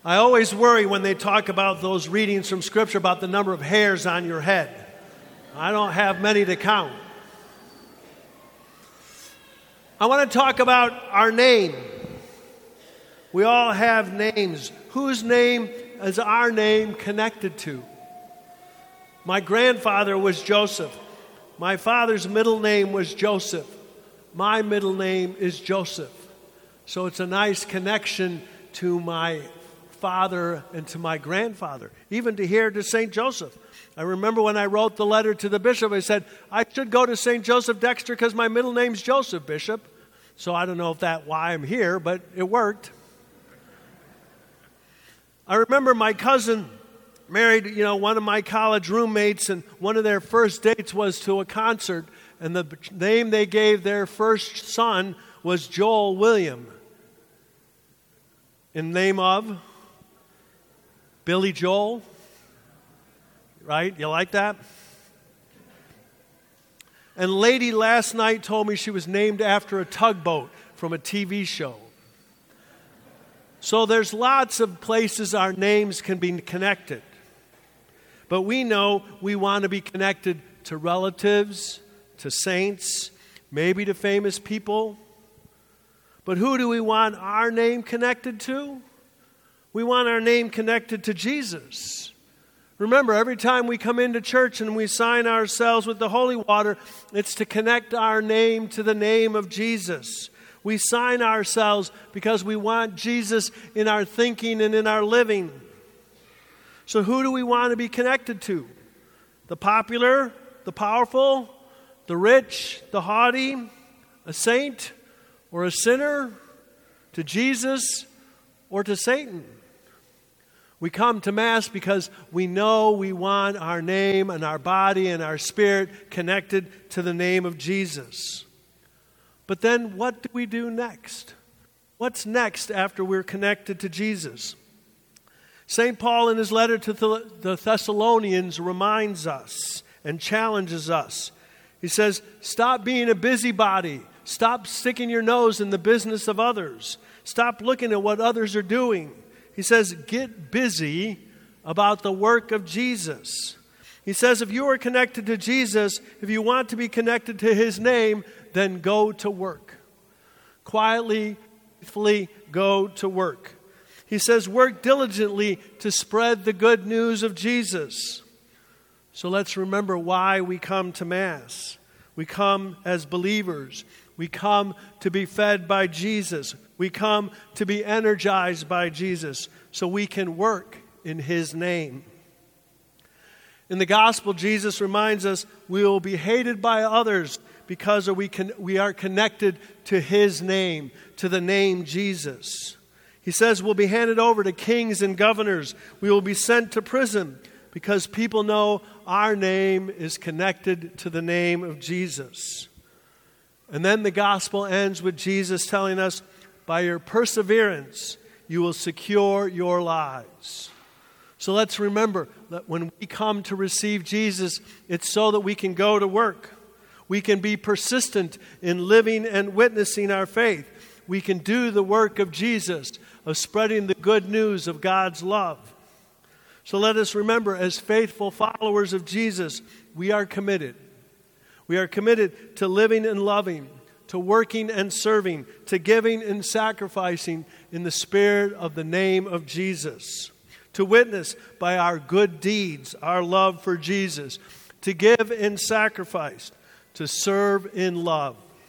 I always worry when they talk about those readings from Scripture about the number of hairs on your head. I don't have many to count. I want to talk about our name. We all have names. Whose name is our name connected to? My grandfather was Joseph. My father's middle name was Joseph. My middle name is Joseph. So it's a nice connection to my father and to my grandfather, even to here to St. Joseph. I remember when I wrote the letter to the bishop, I said, I should go to St. Joseph Dexter because my middle name's Joseph, Bishop. So I don't know if that's why I'm here, but it worked. I remember my cousin married, one of my college roommates, and one of their first dates was to a concert, and the name they gave their first son was Joel William, in name of Billy Joel, right? You like that? And lady last night told me she was named after a tugboat from a TV show. So there's lots of places our names can be connected. But we know we want to be connected to relatives, to saints, maybe to famous people. But who do we want our name connected to? We want our name connected to Jesus. Remember, every time we come into church and we sign ourselves with the holy water, it's to connect our name to the name of Jesus. We sign ourselves because we want Jesus in our thinking and in our living. So who do we want to be connected to? The popular, the powerful, the rich, the haughty, a saint or a sinner, to Jesus or to Satan? We come to Mass because we know we want our name and our body and our spirit connected to the name of Jesus. But then what do we do next? What's next after we're connected to Jesus? St. Paul in his letter to the Thessalonians reminds us and challenges us. He says, stop being a busybody. Stop sticking your nose in the business of others. Stop looking at what others are doing. He says, get busy about the work of Jesus. He says, if you are connected to Jesus, if you want to be connected to His name, then go to work. Quietly, faithfully go to work. He says, work diligently to spread the good news of Jesus. So let's remember why we come to Mass. We come as believers. We come to be fed by Jesus. We come to be energized by Jesus so we can work in His name. In the gospel, Jesus reminds us we will be hated by others because we are connected to His name, to the name Jesus. He says we'll be handed over to kings and governors. We will be sent to prison because people know our name is connected to the name of Jesus. And then the gospel ends with Jesus telling us, by your perseverance, you will secure your lives. So let's remember that when we come to receive Jesus, it's so that we can go to work. We can be persistent in living and witnessing our faith. We can do the work of Jesus, of spreading the good news of God's love. So let us remember, as faithful followers of Jesus, we are committed. We are committed to living and loving, to working and serving, to giving and sacrificing in the spirit of the name of Jesus. To witness by our good deeds, our love for Jesus. To give in sacrifice, to serve in love.